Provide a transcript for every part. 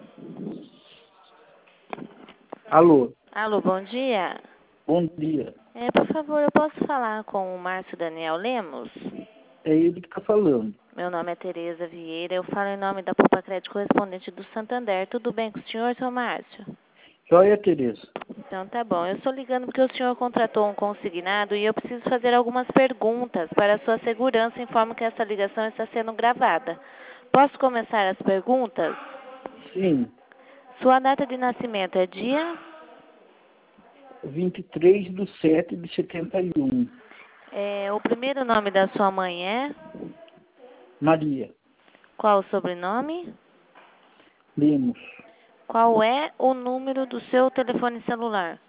Alô, Alô, bom dia. bom dia. Por favor, eu posso falar com o Márcio Daniel Lemos? É ele que está falando. Meu nome é Tereza Vieira, eu falo em nome da Poupa Crédito correspondente do Santander. Tudo bem com o senhor, seu Márcio? Joia, Tereza. Então tá bom. Eu estou ligando porque o senhor contratou um consignado e eu preciso fazer algumas perguntas para a sua segurança. Informo que essa ligação está sendo gravada. Posso começar as perguntas? Sim, Sua data de nascimento é dia? 23/7/71. O primeiro nome da sua mãe é? Maria Qual o sobrenome? Lemos, Qual é o número do seu telefone celular?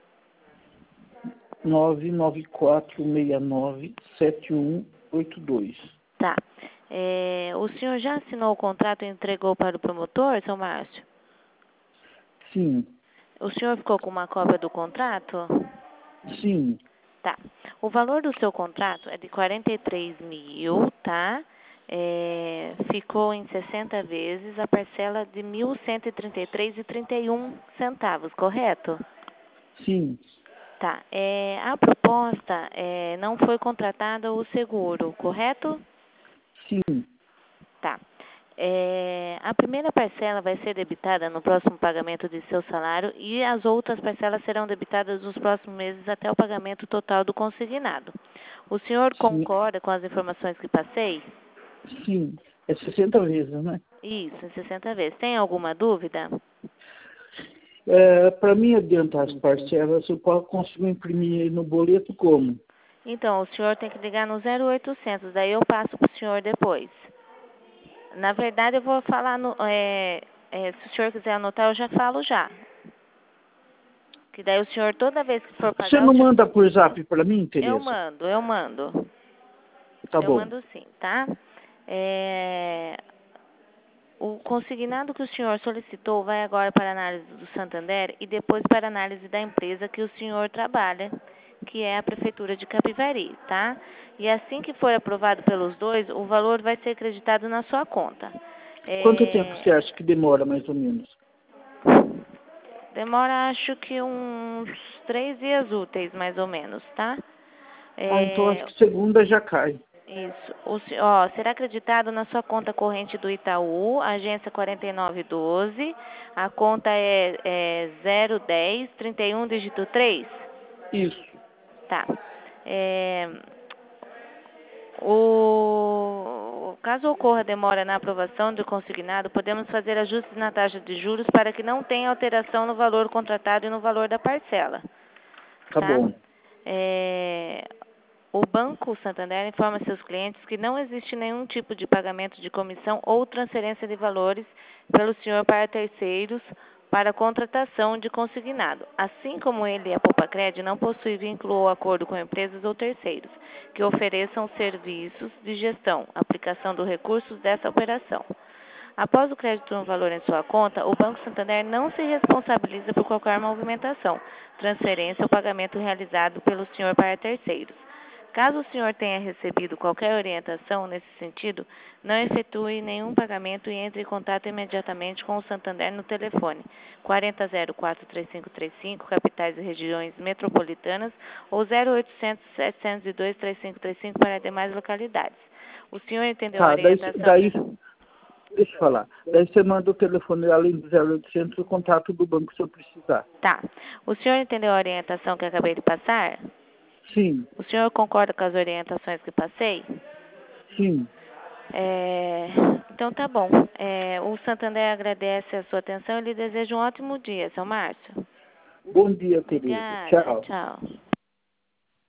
994697182. Tá. O senhor já assinou o contrato e entregou para o promotor, seu Márcio? Sim, O senhor ficou com uma cópia do contrato? sim, Tá. O valor do seu contrato é de 43 mil, tá? Ficou em 60 vezes a parcela de 1.133,31 centavos, correto? sim, Tá. A proposta não foi contratada o seguro, correto? sim. Tá. A primeira parcela vai ser debitada no próximo pagamento de seu salário e as outras parcelas serão debitadas nos próximos meses até o pagamento total do consignado. O senhor Sim, concorda com as informações que passei? sim. É 60 vezes, né? Isso, em 60 vezes. Tem alguma dúvida? Para mim adiantar as parcelas, eu posso conseguir imprimir aí no boleto como? Então, o senhor tem que ligar no 0800, daí eu passo para o senhor depois. Na verdade, eu vou falar se o senhor quiser anotar, eu já falo já. Que daí o senhor, toda vez que for Você pagar, não manda por zap para mim, eu Tereza? mando, eu mando. Tá Eu bom. mando sim, tá? O consignado que o senhor solicitou vai agora para a análise do Santander e depois para a análise da empresa que o senhor trabalha, que é a Prefeitura de Capivari, tá? E assim que for aprovado pelos dois, o valor vai ser acreditado na sua conta. Quanto tempo você acha que demora, mais ou menos? Demora, acho que uns 3 dias úteis, mais ou menos, tá? Ah, então acho que segunda já cai. Isso. Será acreditado na sua conta corrente do Itaú, agência 4912. A conta é 01031, dígito 3. Isso. Tá. Caso ocorra demora na aprovação do consignado, podemos fazer ajustes na taxa de juros para que não tenha alteração no valor contratado e no valor da parcela. Tá Tá? bom. O Banco Santander informa seus clientes que não existe nenhum tipo de pagamento de comissão ou transferência de valores pelo senhor para terceiros para contratação de consignado. Assim como ele e a Poupa-Cred não possui vínculo ou acordo com empresas ou terceiros que ofereçam serviços de gestão, aplicação dos recursos dessa operação. Após o crédito no valor em sua conta, o Banco Santander não se responsabiliza por qualquer movimentação, transferência ou pagamento realizado pelo senhor para terceiros. Caso o senhor tenha recebido qualquer orientação nesse sentido, não efetue nenhum pagamento e entre em contato imediatamente com o Santander no telefone 4004-3535, capitais e regiões metropolitanas, ou 0800-702-3535 para demais localidades. O senhor entendeu a Tá, orientação? deixa eu falar. Daí você manda o telefone além do 0800 o contato do banco se eu precisar. Tá. O senhor entendeu a orientação que eu acabei de passar? Sim, O senhor concorda com as orientações que passei? sim. Então tá bom. O Santander agradece a sua atenção e lhe deseja um ótimo dia, seu Márcio. Bom dia, Tereza. Obrigada. Tchau. Tchau.